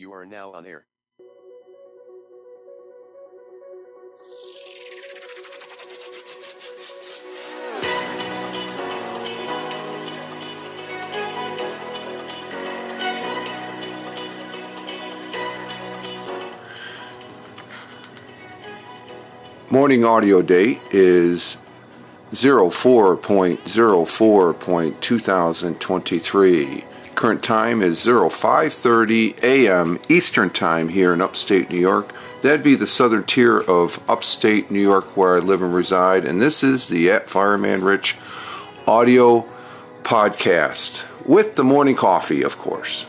You are now on air. Morning audio date is 04.04.2023. Current time is 05:30 a.m. Eastern Time here in upstate New York. That'd be the southern tier of upstate New York where I live and reside. And this is the At Fireman Rich audio podcast with the morning coffee, of course.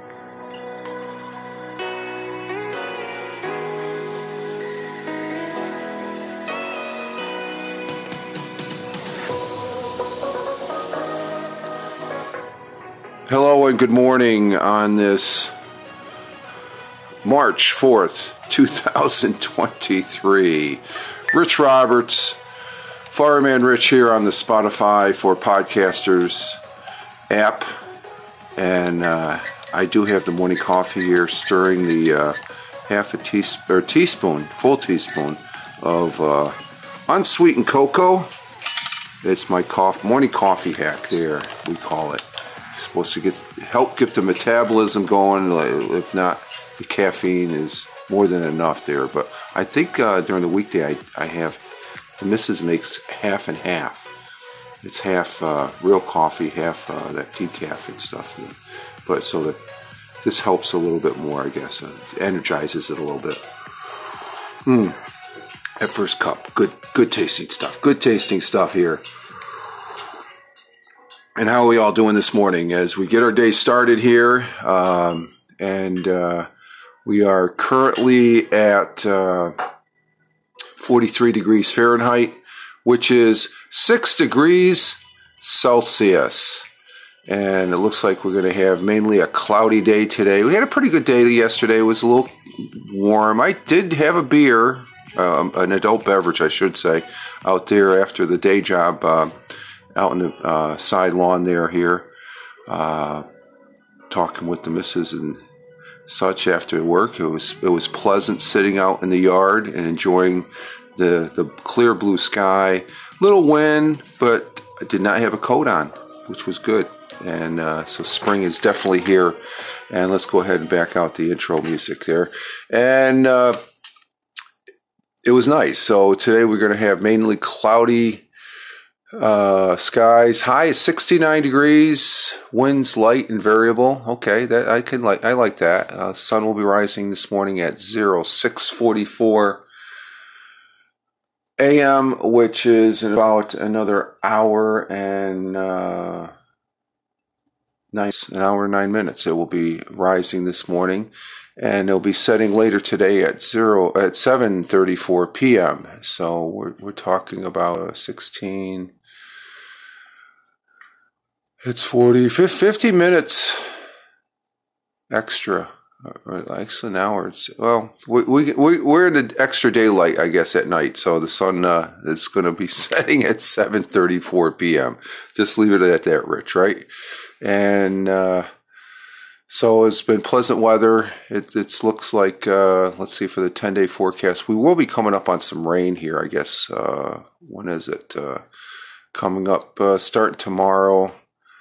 Hello and good morning on this March 4th, 2023. Rich Roberts, Fireman Rich here on the Spotify for Podcasters app. And I do have the morning coffee here, stirring the full teaspoon of unsweetened cocoa. It's my morning coffee hack there, we call it. Supposed to help get the metabolism going. If not, the caffeine is more than enough there. But I think during the weekday I have the missus makes half and half. It's half real coffee, half that decaf and stuff. But so that this helps a little bit more, I guess. Energizes it a little bit. That first cup, good tasting stuff. Good tasting stuff here. And how are we all doing this morning as we get our day started here? We are currently at 43 degrees Fahrenheit, which is 6 degrees Celsius. And it looks like we're going to have mainly a cloudy day today. We had a pretty good day yesterday. It was a little warm. I did have a beer, an adult beverage, I should say, out there after the day job. Out in the side lawn here, talking with the missus and such after work. It was pleasant sitting out in the yard and enjoying the clear blue sky. Little wind, but I did not have a coat on, which was good. And so spring is definitely here. And let's go ahead and back out the intro music there. And it was nice. So today we're going to have mainly cloudy skies. High is 69 degrees. Winds light and variable. Okay, that I like that. Sun will be rising this morning at 06:44 a.m., which is in about another hour and 9 minutes. It will be rising this morning, and it'll be setting later today at 7:34 p.m. So we're talking about 16. It's 50 minutes extra. Actually, an hour. We're in the extra daylight, I guess, at night. So the sun is going to be setting at 7:34 p.m. Just leave it at that, Rich, right? And so it's been pleasant weather. It looks like, let's see, for the 10-day forecast, we will be coming up on some rain here, I guess. When is it? Coming up, starting tomorrow.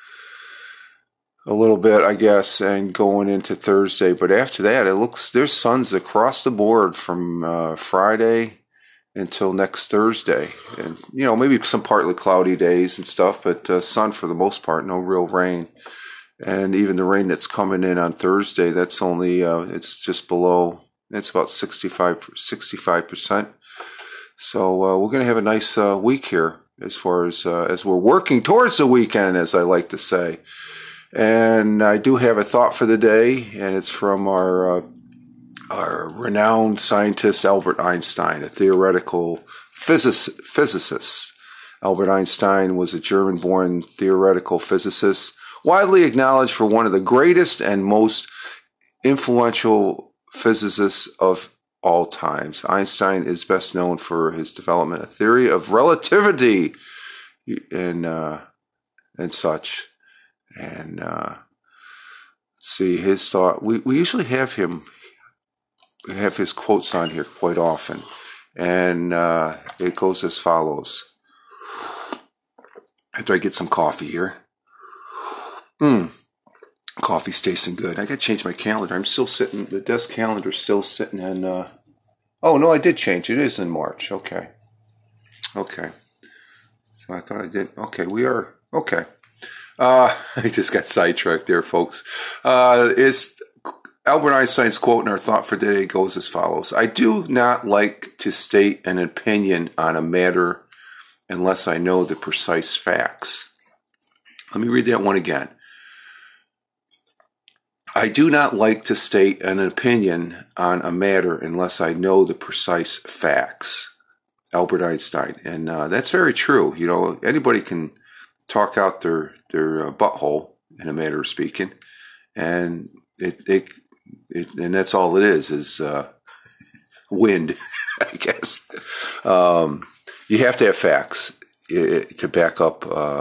A little bit, I guess, and going into Thursday. But after that, it looks there's suns across the board from Friday until next Thursday. And, maybe some partly cloudy days and stuff, but sun for the most part, no real rain. And even the rain that's coming in on Thursday, that's only, it's just below, it's about 65%. So we're going to have a nice week here as far as we're working towards the weekend, as I like to say. And I do have a thought for the day, and it's from our renowned scientist Albert Einstein, a theoretical physicist. Albert Einstein was a German-born theoretical physicist, widely acknowledged for one of the greatest and most influential physicists of all times. Einstein is best known for his development of theory of relativity and such. And let's see his thought. We usually have his quotes on here quite often, and it goes as follows. After I get some coffee here. Coffee's tasting good. I got to change my calendar. I'm still sitting. The desk calendar's still sitting in. Oh no, I did change. It is in March. Okay. So I thought I did. Okay, we are okay. I just got sidetracked there, folks. Is Albert Einstein's quote in our thought for today goes as follows. I do not like to state an opinion on a matter unless I know the precise facts. Let me read that one again. I do not like to state an opinion on a matter unless I know the precise facts. Albert Einstein. And that's very true. You know, anybody can talk out their butthole, in a manner of speaking, and and that's all it is wind, I guess. You have to have facts to back up.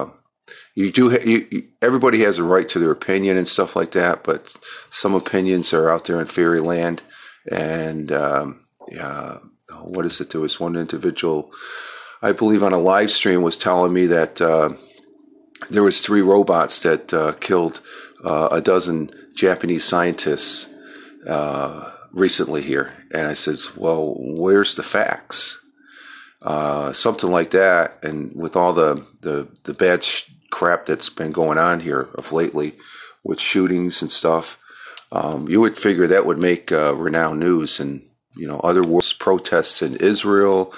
Everybody has a right to their opinion and stuff like that, but some opinions are out there in fairyland. And what is it? There was one individual, I believe, on a live stream was telling me that there was 3 robots that killed a dozen Japanese scientists recently here. And I said, well, where's the facts? Something like that. And with all the bad crap that's been going on here of lately with shootings and stuff, you would figure that would make renowned news. And, you know, other wars, protests in Israel,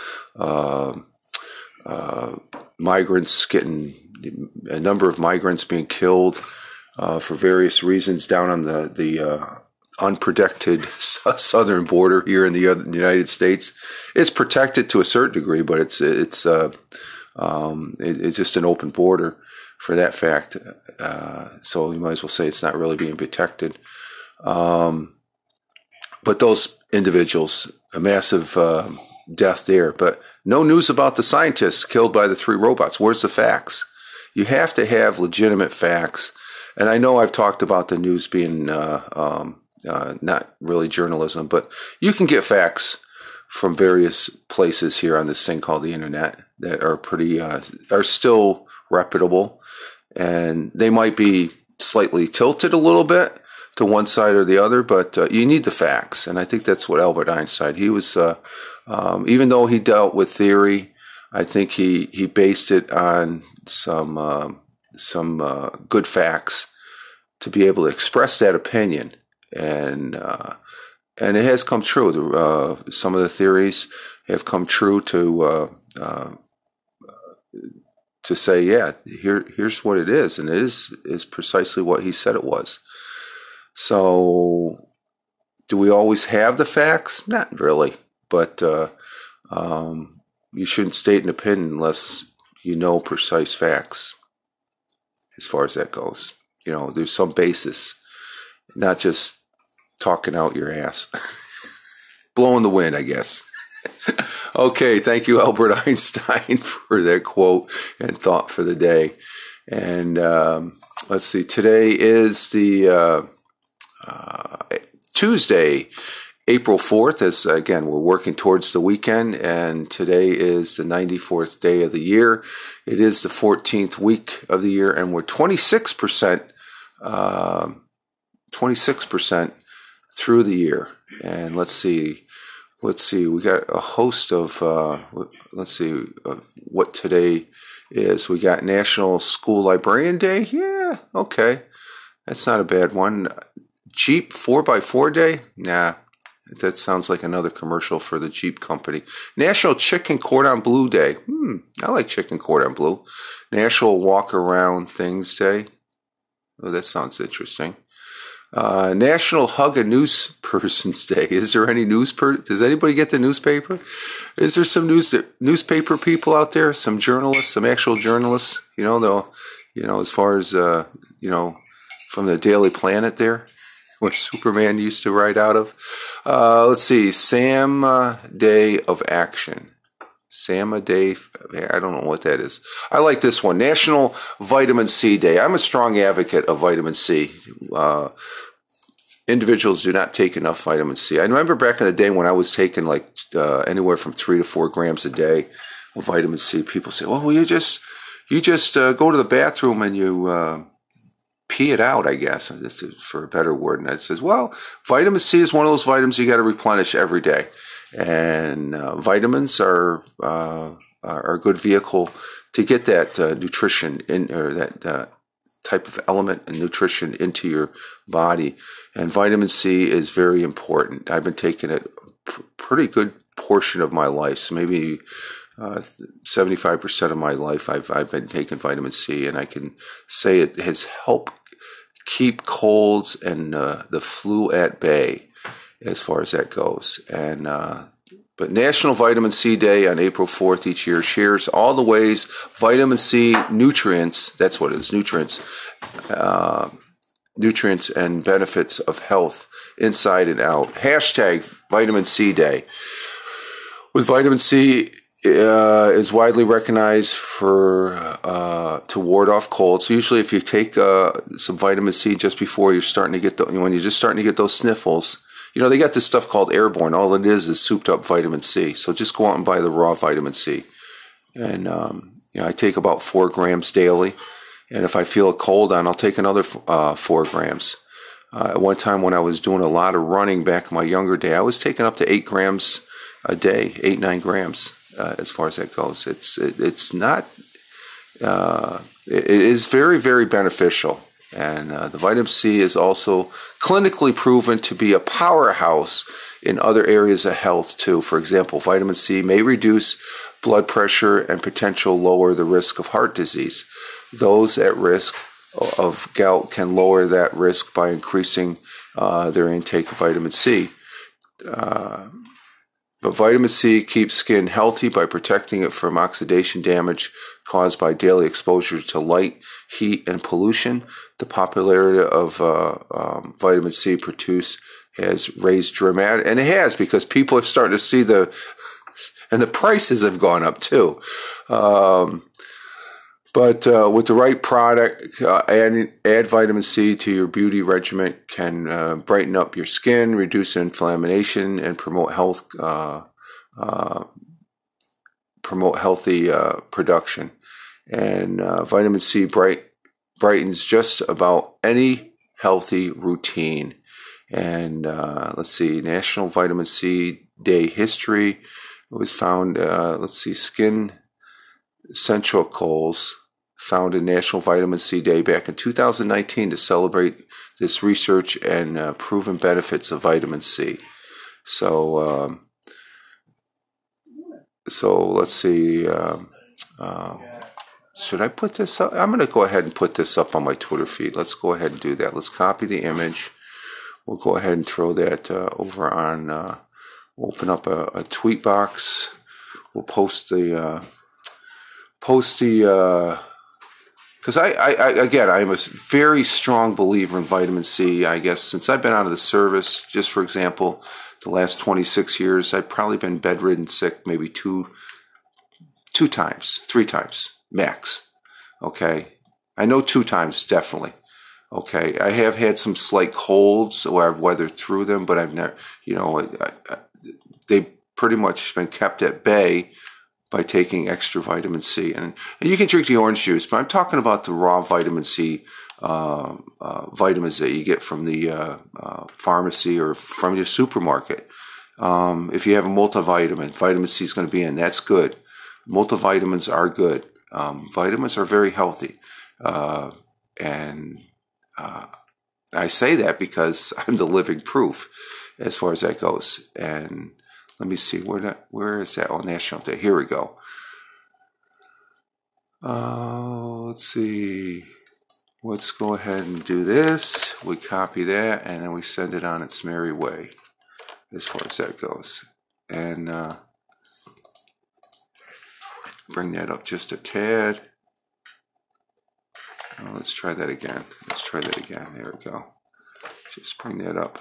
migrants a number of migrants being killed for various reasons down on the unprotected southern border here in the United States. It's protected to a certain degree, but it's just an open border for that fact. So you might as well say it's not really being protected. But those individuals, a massive death there. But no news about the scientists killed by the 3 robots. Where's the facts? You have to have legitimate facts. And I know I've talked about the news being not really journalism, but you can get facts from various places here on this thing called the internet that are are still reputable. And they might be slightly tilted a little bit to one side or the other, but you need the facts. And I think that's what Albert Einstein, he was, even though he dealt with theory, I think he based it on some good facts to be able to express that opinion. And it has come true. Some of the theories have come true to say, yeah, here's what it is. And it is precisely what he said it was. So, do we always have the facts? Not really, but you shouldn't state an opinion unless you know precise facts. As far as that goes, you know, there's some basis, not just talking out your ass, blowing the wind, I guess. Okay, thank you, Albert Einstein, for that quote and thought for the day. And let's see, today is the Tuesday, April 4th, as again, we're working towards the weekend, and today is the 94th day of the year. It is the 14th week of the year, and we're 26% through the year. And let's see, we got a host of, what today is. We got National School Librarian Day. Yeah, okay. That's not a bad one. Jeep 4x4 Day? Nah, that sounds like another commercial for the Jeep company. National Chicken Cordon Bleu Day. I like chicken cordon bleu. National Walk Around Things Day. Oh, that sounds interesting. National Hug a News Person's Day. Is there any does anybody get the newspaper? Is there some newspaper people out there? Some journalists, some actual journalists? As far as, from the Daily Planet there, where Superman used to write out of. Let's see, Sam Day of Action. Sam a Day, I don't know what that is. I like this one, National Vitamin C Day. I'm a strong advocate of vitamin C. individuals do not take enough vitamin C. I remember back in the day when I was taking like anywhere from 3 to 4 grams a day of vitamin C. People say, "Well, you just go to the bathroom and you pee it out." I guess this is for a better word. And it says, "Well, vitamin C is one of those vitamins you got to replenish every day, and vitamins are a good vehicle to get that nutrition in, or that type of element and nutrition into your body. And vitamin C is very important. I've been taking it pretty good portion of my life, so maybe 75% of my life I've been taking vitamin C, and I can say it has helped keep colds and the flu at bay as far as that goes. And but National Vitamin C Day on April 4th each year shares all the ways vitamin C nutrients, that's what it is, nutrients and benefits of health inside and out. Hashtag Vitamin C Day. With vitamin C is widely recognized for to ward off colds. So usually if you take some vitamin C just before you're starting to get when you're just starting to get those sniffles, they got this stuff called Airborne. All it is souped up vitamin C. So just go out and buy the raw vitamin C. And I take about 4 grams daily. And if I feel a cold on, I'll take another 4 grams. At one time when I was doing a lot of running back in my younger day, I was taking up to 8 grams a day, 8-9 grams as far as that goes. It's not. It is very, very beneficial. And the vitamin C is also clinically proven to be a powerhouse in other areas of health too. For example, vitamin C may reduce blood pressure and potential lower the risk of heart disease. Those at risk of gout can lower that risk by increasing their intake of vitamin C. But vitamin C keeps skin healthy by protecting it from oxidation damage caused by daily exposure to light, heat, and pollution. The popularity of vitamin C produced has raised dramatic, and it has, because people are starting to see and the prices have gone up too. But with the right product, add vitamin C to your beauty regimen can brighten up your skin, reduce inflammation, and promote healthy production. And vitamin C brightens just about any healthy routine. And let's see, National Vitamin C Day history was found. Skin Centricals founded National Vitamin C Day back in 2019 to celebrate this research and proven benefits of vitamin C. So let's see. Should I put this up? I'm going to go ahead and put this up on my Twitter feed. Let's go ahead and do that. Let's copy the image. We'll go ahead and throw that over on. Open up a tweet box. We'll post the. Because I'm a very strong believer in vitamin C. I guess since I've been out of the service, just for example, the last 26 years, I've probably been bedridden sick maybe two times, 3 times max. Okay, I know 2 times definitely. Okay, I have had some slight colds where I've weathered through them, but I've never, they've pretty much been kept at bay by taking extra vitamin C. And you can drink the orange juice, but I'm talking about the raw vitamin C vitamins that you get from the pharmacy or from your supermarket. If you have a multivitamin, vitamin C is going to be in. That's good. Multivitamins are good. Vitamins are very healthy. And I say that because I'm the living proof as far as that goes. And let me see, where is that? Oh, National Day. Here we go. Let's see. Let's go ahead and do this. We copy that, and then we send it on its merry way as far as that goes. And bring that up just a tad. Oh, let's try that again. There we go. Just bring that up.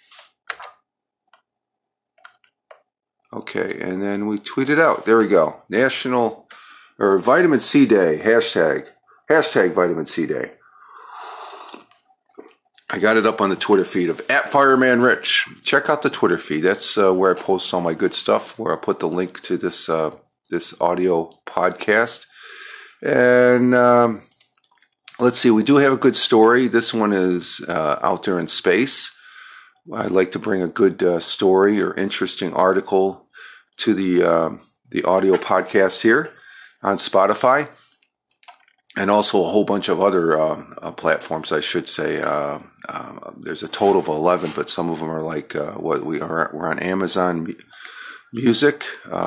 Okay, and then we tweet it out. There we go. National or Vitamin C Day. Hashtag Vitamin C Day. I got it up on the Twitter feed of @FiremanRich. Check out the Twitter feed. That's where I post all my good stuff, where I put the link to this this audio podcast. And let's see, we do have a good story. This one is out there in space. I'd like to bring a good story or interesting article to the audio podcast here on Spotify, and also a whole bunch of other platforms, I should say. There's a total of 11, but some of them are like we're on Amazon Music,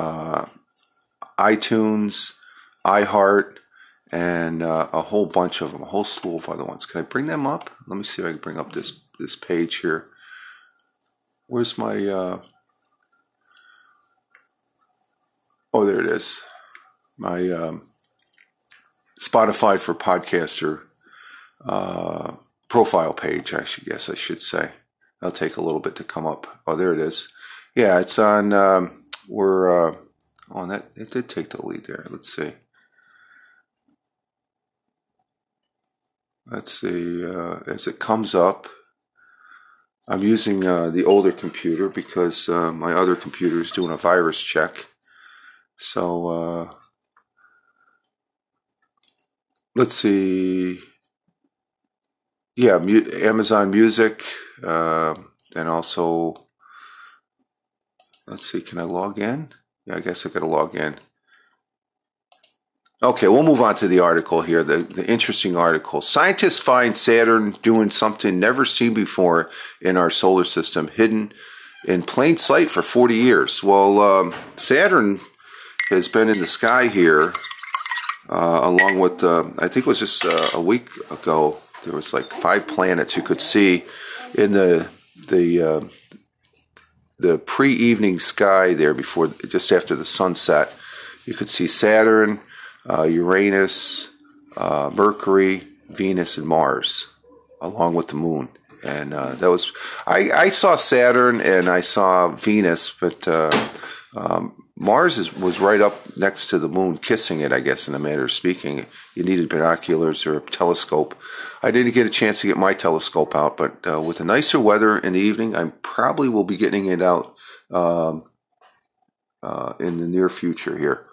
iTunes, iHeart, and a whole bunch of them, a whole slew of other ones. Can I bring them up? Let me see if I can bring up this page here. Where's my... oh, there it is. My Spotify for Podcaster profile page, I should say. That'll take a little bit to come up. Oh, there it is. Yeah, it's on... it did take the lead there. Let's see. Let's see. As it comes up... I'm using the older computer because my other computer is doing a virus check. So let's see. Yeah, Amazon Music, and also let's see. Can I log in? Yeah, I guess I got to log in. Okay, we'll move on to the article here, the interesting article. Scientists find Saturn doing something never seen before in our solar system, hidden in plain sight for 40 years. Well, Saturn has been in the sky here, along with, I think it was just a week ago, there was like 5 planets you could see in the pre-evening sky there before, just after the sunset. You could see Saturn, Uranus, Mercury, Venus, and Mars, along with the moon. And that was, I saw Saturn and I saw Venus, but Mars was right up next to the moon, kissing it, I guess, in a manner of speaking. You needed binoculars or a telescope. I didn't get a chance to get my telescope out, but with the nicer weather in the evening, I probably will be getting it out in the near future here.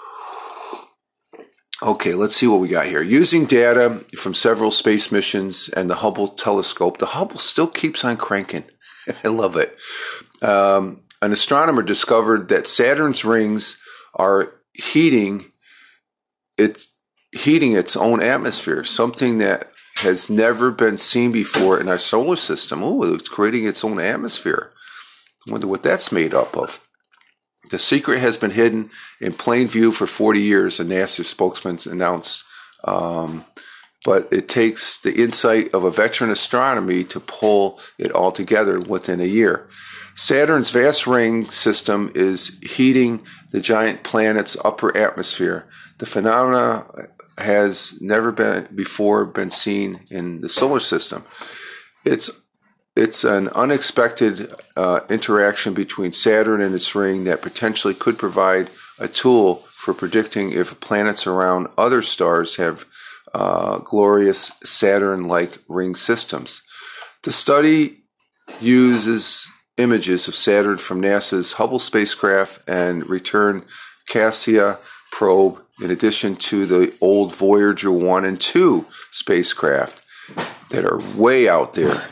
Okay, let's see what we got here. Using data from several space missions and the Hubble telescope, the Hubble still keeps on cranking. I love it. An astronomer discovered that Saturn's rings are heating its own atmosphere, something that has never been seen before in our solar system. Oh, it's creating its own atmosphere. I wonder what that's made up of. The secret has been hidden in plain view for 40 years, a NASA spokesman announced. But it takes the insight of a veteran astronomy to pull it all together within a year. Saturn's vast ring system is heating the giant planet's upper atmosphere. The phenomena has never before been seen in the solar system. It's an unexpected interaction between Saturn and its ring that potentially could provide a tool for predicting if planets around other stars have glorious Saturn-like ring systems. The study uses images of Saturn from NASA's Hubble spacecraft and return Cassia probe, in addition to the old Voyager 1 and 2 spacecraft that are way out there,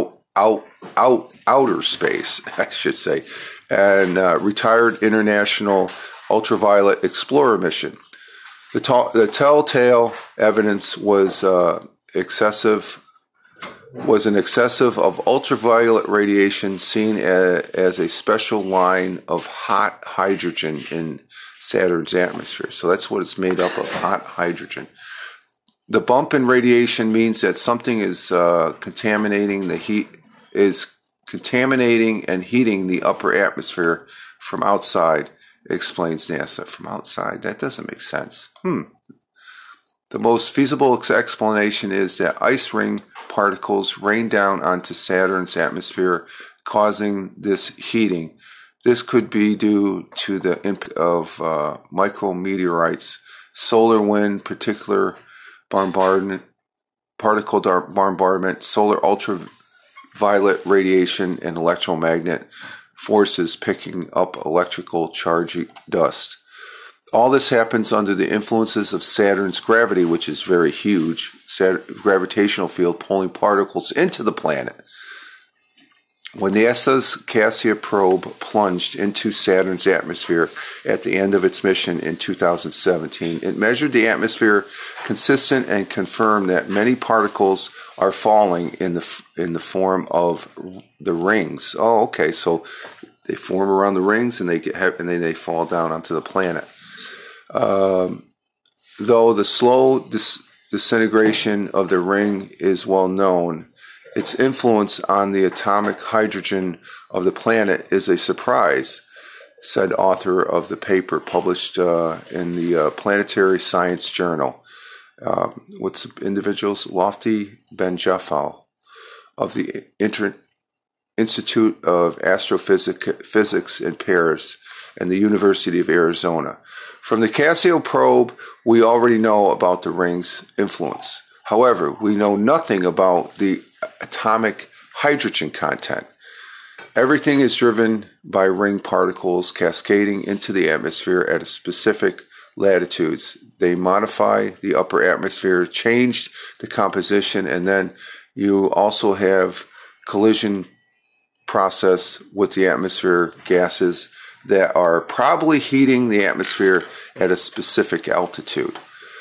outer space, I should say, and retired International Ultraviolet Explorer mission. The telltale evidence was an excessive of ultraviolet radiation seen as a special line of hot hydrogen in Saturn's atmosphere. So that's what it's made up of, hot hydrogen. The bump in radiation means that something is contaminating and heating the upper atmosphere from outside, explains NASA. From outside? That doesn't make sense. The most feasible explanation is that ice ring particles rain down onto Saturn's atmosphere, causing this heating. This could be due to the impact of micrometeorites, solar wind, particle bombardment, solar ultraviolet radiation and electromagnetic forces picking up electrical charge dust. All this happens under the influences of Saturn's gravity, which is very huge, gravitational field pulling particles into the planet. When NASA's Cassia probe plunged into Saturn's atmosphere at the end of its mission in 2017, it measured the atmosphere consistent and confirmed that many particles are falling in the form of the rings. Oh, okay, so they form around the rings and then they fall down onto the planet. Though the slow disintegration of the ring is well known, its influence on the atomic hydrogen of the planet is a surprise, said author of the paper published in the Planetary Science Journal. What's the individuals? Lotfi Benjafal of the Institute of Astrophysics in Paris and the University of Arizona. From the Cassia probe, we already know about the ring's influence. However, we know nothing about the atomic hydrogen content. Everything is driven by ring particles cascading into the atmosphere at specific latitudes. They modify the upper atmosphere, change the composition, and then you also have collision process with the atmosphere gases that are probably heating the atmosphere at a specific altitude.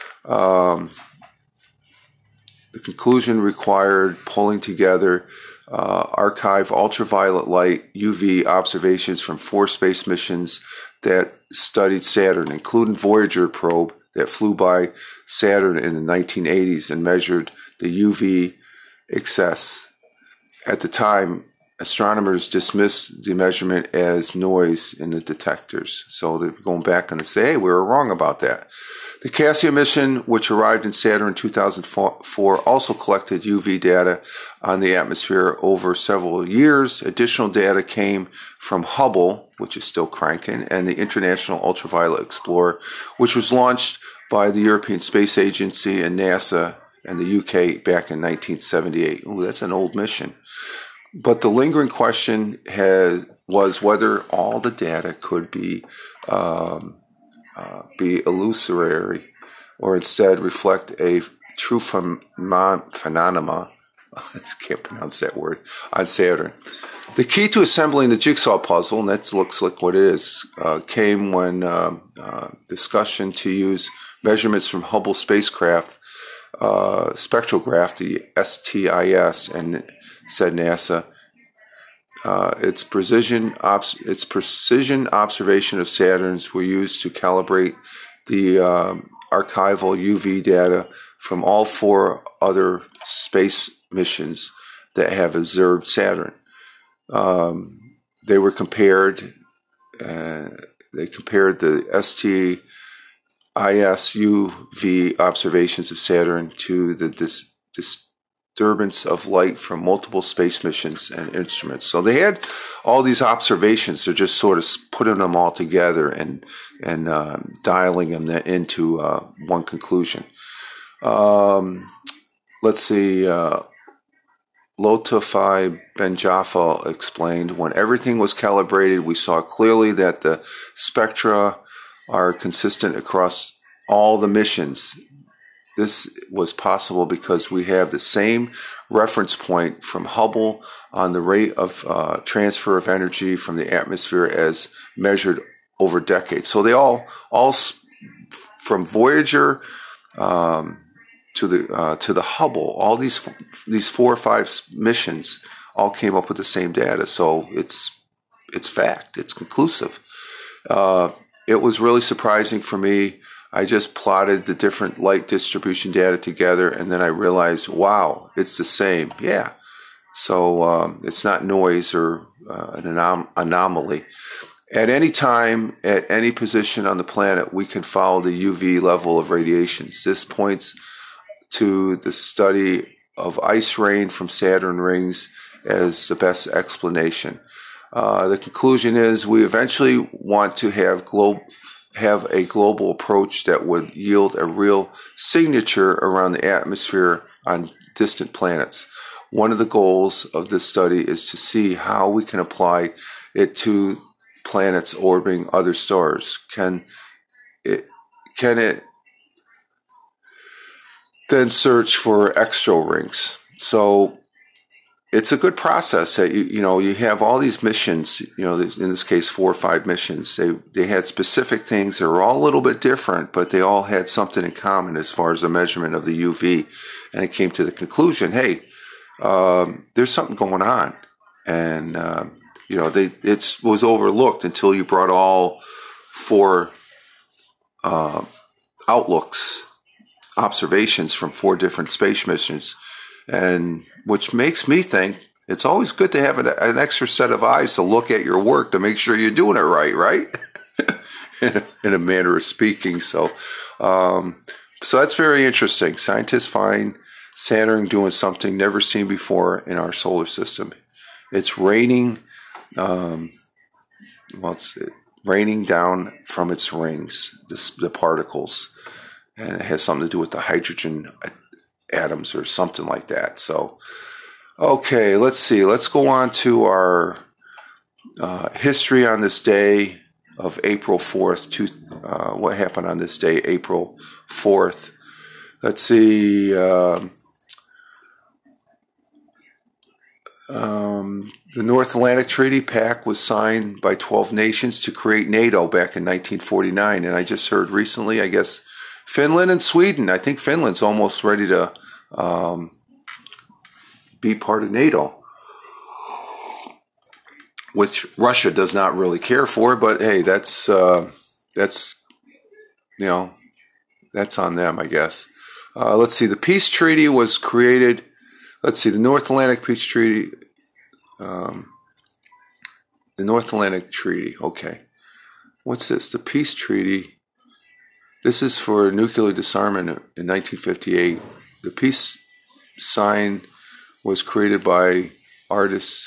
The conclusion required pulling together archive ultraviolet light UV observations from 4 space missions that studied Saturn, including Voyager probe that flew by Saturn in the 1980s and measured the UV excess. At the time, astronomers dismissed the measurement as noise in the detectors. So they're going back and they say, hey, we were wrong about that. The Cassia mission, which arrived in Saturn in 2004, also collected UV data on the atmosphere over several years. Additional data came from Hubble, which is still cranking, and the International Ultraviolet Explorer, which was launched by the European Space Agency and NASA and the UK back in 1978. Ooh, that's an old mission. But the lingering question was whether all the data could be illusory or instead reflect a true phenomena, I can't pronounce that word, on Saturn. The key to assembling the jigsaw puzzle, and that looks like what it is, came when discussion to use measurements from Hubble spacecraft spectrograph, the STIS, and said NASA, its precision observation of Saturn's were used to calibrate the archival UV data from all 4 other space missions that have observed Saturn. They were compared. They compared the STIS UV observations of Saturn to the disturbance of light from multiple space missions and instruments. So they had all these observations. They're just sort of putting them all together and dialing them into one conclusion. Let's see. Lotfi Benjafal explained, when everything was calibrated, we saw clearly that the spectra are consistent across all the missions. This was possible because we have the same reference point from Hubble on the rate of transfer of energy from the atmosphere as measured over decades. So they all from Voyager to the Hubble, all these 4 or 5 missions all came up with the same data. So it's fact. It's conclusive. It was really surprising for me. I just plotted the different light distribution data together, and then I realized, wow, it's the same. Yeah. So it's not noise or an anomaly. At any time, at any position on the planet, we can follow the UV level of radiations. This points to the study of ice rain from Saturn rings as the best explanation. The conclusion is we eventually want to have a global approach that would yield a real signature around the atmosphere on distant planets. one of the goals of this study is to see how we can apply it to planets orbiting other stars. Can it then search for extra rings? So it's a good process that you have all these missions, in this case 4 or 5 missions. They had specific things that were all a little bit different, but they all had something in common as far as the measurement of the UV. And it came to the conclusion, hey, there's something going on. And it was overlooked until you brought all 4 observations from 4 different space missions, and which makes me think it's always good to have an extra set of eyes to look at your work to make sure you're doing it right? in a manner of speaking. So that's very interesting. Scientists find Saturn doing something never seen before in our solar system. It's raining. It's raining down from its rings, the particles, and it has something to do with the hydrogen atoms or something like that. So, okay, let's see. Let's go on to our history on this day of April 4th. What happened on this day, April 4th? Let's see. The North Atlantic Treaty Pact was signed by 12 nations to create NATO back in 1949. And I just heard recently, I guess, Finland and Sweden. I think Finland's almost ready to be part of NATO, which Russia does not really care for. But hey, that's on them, I guess. Let's see. The peace treaty was created. Let's see. The North Atlantic Peace Treaty. The North Atlantic Treaty. Okay. What's this? The peace treaty. This is for nuclear disarmament in 1958. The peace sign was created by artists.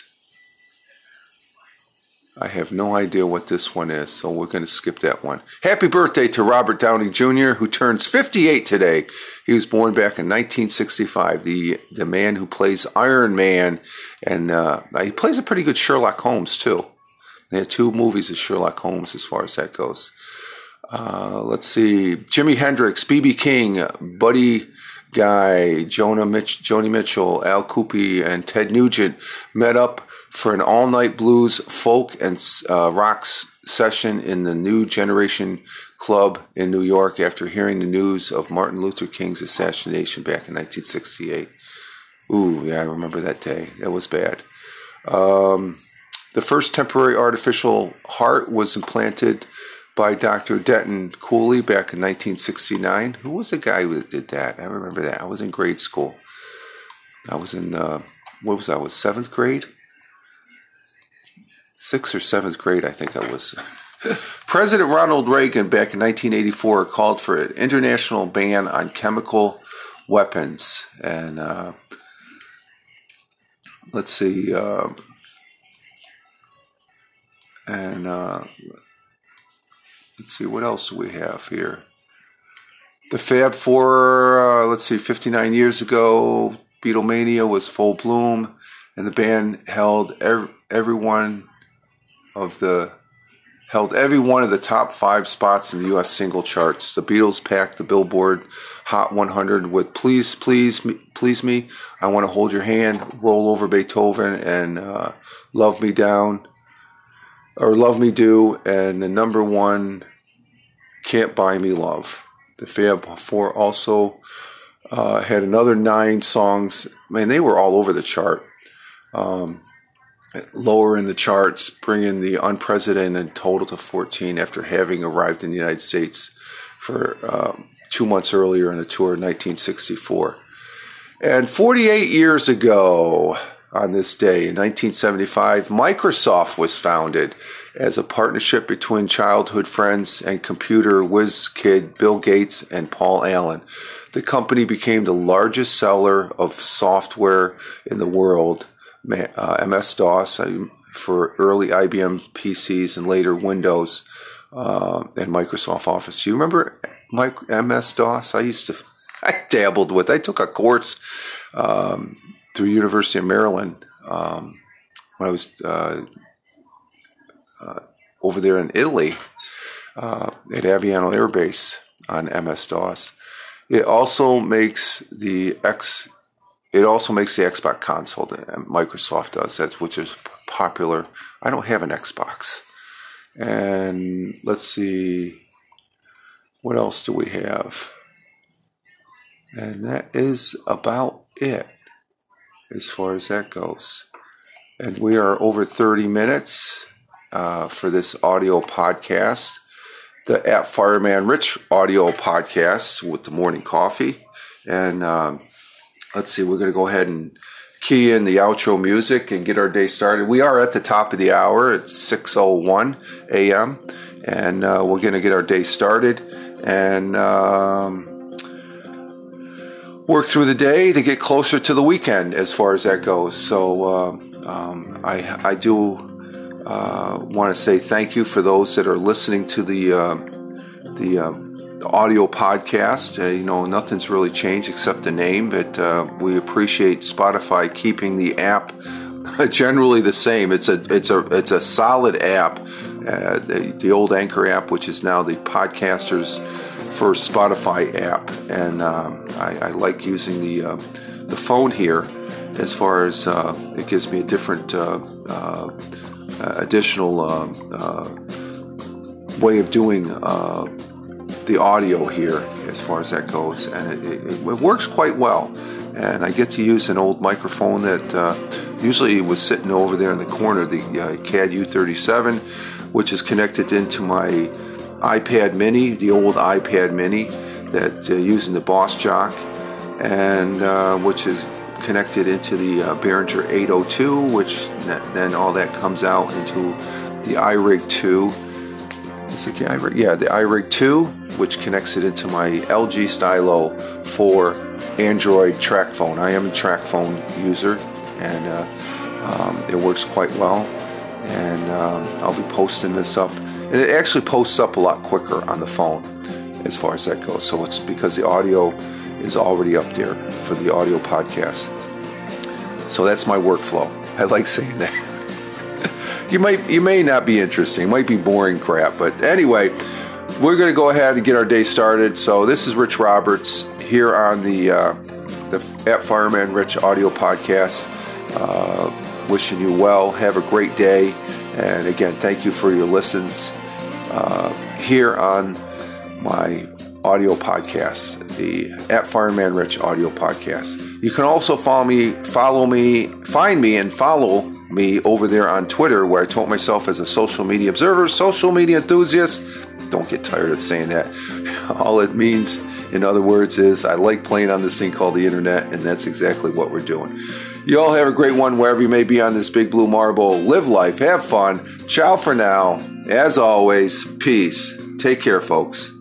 I have no idea what this one is, so we're going to skip that one. Happy birthday to Robert Downey Jr., who turns 58 today. He was born back in 1965. The man who plays Iron Man, and he plays a pretty good Sherlock Holmes, too. They had 2 movies of Sherlock Holmes as far as that goes. Let's see. Jimi Hendrix, B.B. King, Buddy Guy, Joni Mitchell, Al Kooper, and Ted Nugent met up for an all-night blues, folk, and rock session in the New Generation Club in New York after hearing the news of Martin Luther King's assassination back in 1968. Ooh, yeah, I remember that day. That was bad. The first temporary artificial heart was implanted by Dr. Denton Cooley back in 1969. Who was the guy who did that? I remember that. I was in grade school. I was in, I was 7th grade? 6th or 7th grade, I think I was. President Ronald Reagan back in 1984 called for an international ban on chemical weapons. And let's see. Let's see, what else do we have here? The Fab Four, 59 years ago, Beatlemania was full bloom, and the band held every one of the top 5 spots in the U.S. single charts. The Beatles packed the Billboard Hot 100 with Please Me, I Want to Hold Your Hand, Roll Over Beethoven, and Love Me Down, or Love Me Do, and the number 1, Can't Buy Me Love. The Fab Four also had another 9 songs. Man, they were all over the chart. Lower in the charts, bringing the unprecedented total to 14 after having arrived in the United States for 2 months earlier on a tour in 1964. And 48 years ago, on this day, in 1975, Microsoft was founded as a partnership between childhood friends and computer whiz kid Bill Gates and Paul Allen. The company became the largest seller of software in the world, MS-DOS for early IBM PCs and later Windows and Microsoft Office. You remember MS-DOS? I dabbled with. I took a course through University of Maryland when I was over there in Italy at Aviano Air Base on MS-DOS. It also makes the Xbox console that Microsoft does, which is popular. I don't have an Xbox. And let's see, what else do we have? And that is about it as far as that goes. And we are over 30 minutes for this audio podcast, the At Fireman Rich audio podcast with the morning coffee. And let's see, we're going to go ahead and key in the outro music and get our day started. We are at the top of the hour. It's 6:01 a.m. And we're going to get our day started and work through the day to get closer to the weekend as far as that goes. So I do want to say thank you for those that are listening to the audio podcast. Nothing's really changed except the name, but we appreciate Spotify keeping the app generally the same. It's a solid app. The old Anchor app, which is now the Podcasters for Spotify app, and I like using the phone here as far as it gives me a different additional way of doing the audio here as far as that goes, and it works quite well. And I get to use an old microphone that usually was sitting over there in the corner, the CAD U37, which is connected into my iPad Mini, the old iPad Mini that using the Boss Jock, and which is connected into the Behringer 802, which then all that comes out into the iRig 2. Is it the iRig? Yeah, the iRig 2, which connects it into my LG Stylo 4 Android TrackPhone. I am a TrackPhone user, and it works quite well. And I'll be posting this up. And it actually posts up a lot quicker on the phone as far as that goes. So it's because the audio is already up there for the audio podcast. So that's my workflow. I like saying that. You may not be interesting. It might be boring crap. But anyway, we're going to go ahead and get our day started. So this is Rich Roberts here on the At Fireman Rich audio podcast. Wishing you well. Have a great day. And again, thank you for your listens here on my audio podcast, the At Fireman Rich audio podcast. You can also find me and follow me over there on Twitter, where I tote myself as a social media observer, social media enthusiast. Don't get tired of saying that. All it means, in other words, is I like playing on this thing called the internet, and that's exactly what we're doing. You all have a great one wherever you may be on this big blue marble. Live life, have fun. Ciao for now. As always, peace. Take care, folks.